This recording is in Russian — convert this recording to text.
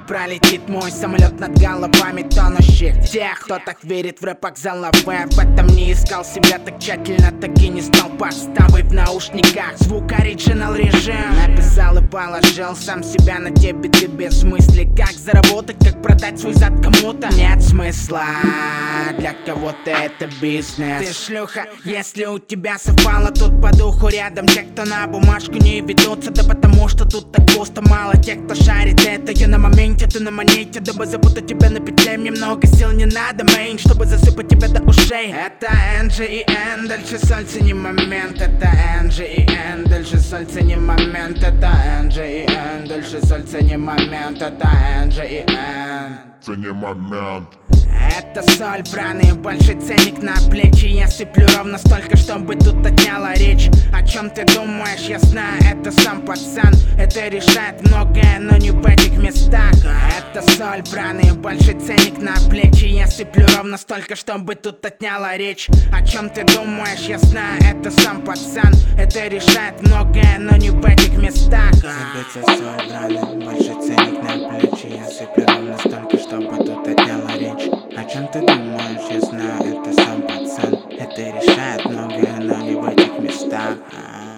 пролетит мой самолет над головами тонущих тех, кто так верит в рэп заловая. В этом не искал себя так тщательно, так и не стал подставой в наушниках. Звук оригинал режим написал и положил сам себя на те биты без мысли. Как заработать, как продать свой зад кому-то? Нет смысла, для кого-то это бизнес. Ты шлюха, если у тебя совпало тут по духу рядом те, кто на бумажку не ведутся. Да потому что тут так пусто, мало тех, кто шарит это. Я на моменте, ты на монете, дабы запутать тебя на петле. Мне много сил не надо, мейн, чтобы засыпать тебя до ушей. Это Энджи и Эн, дальше соль, цени момент. Это Энджи и Эн, дальше соль, цени момент. Это Энджи и Эн, дальше соль, цени момент. Это Энджи и Эн, цени момент. это соль, браный, большой ценник на плечи. Я сыплю ровно столько, чтобы тут отняла речь. О чем ты думаешь, я знаю, это сам пацан. Это решает многое, но не в этих местах. Это соль, браный, большой ценник на плечи. Я сыплю ровно столько, чтобы тут отняла речь. О чем ты думаешь, я знаю, это сам пацан. Это решает многое, но не в этих местах. Это соль, браный, большой ценник на плечи. Я сыплю ровно столько, чтобы тут отняла речь. О чем ты думаешь, я знаю, это сам пацан. Это решает многое, но не в этих местах.